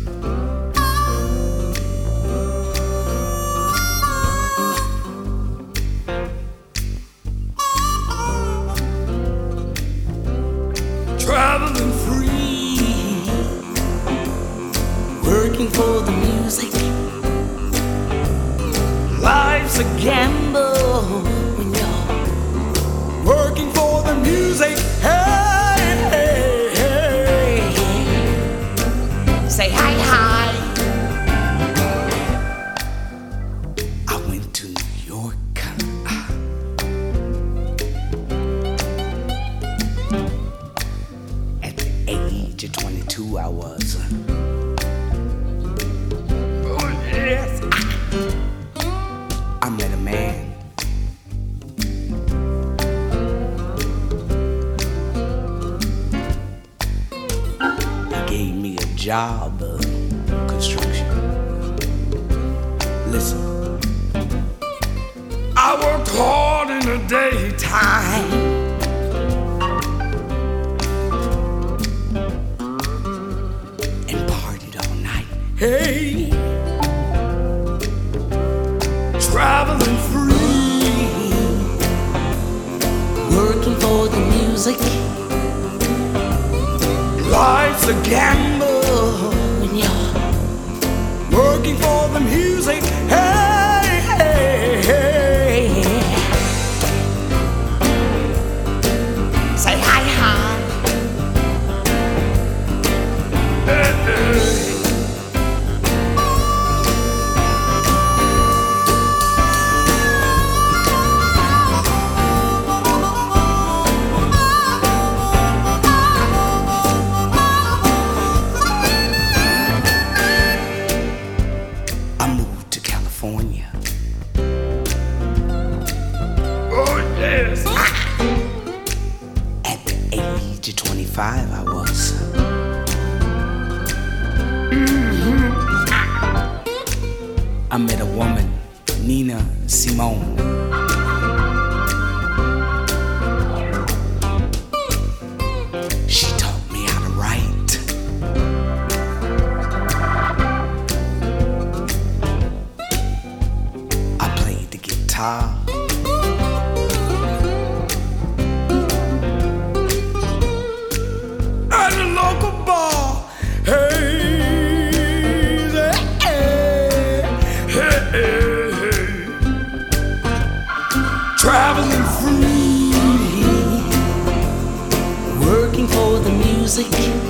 Traveling free, working for the music. Life's a gamble when you're working for the music. Hey, hey, hey. Say hi, hi. I went to New York. At the age of 22, I was. Oh, yes. I met a man. He gave me a job of construction. Listen, I worked hard in the daytime and partied all night. Hey, traveling free, working for the music. Life's a gamble when you're working for the music. Hey, hey, hey. Say hi, hi. Hey, hey. I moved to California. Oh, yes. At the age of 25, I was. I met a woman, Nina Simone. She taught me how to write. I played the guitar. At the local bar. Hey, hey, hey, hey. Traveling free, working for the music.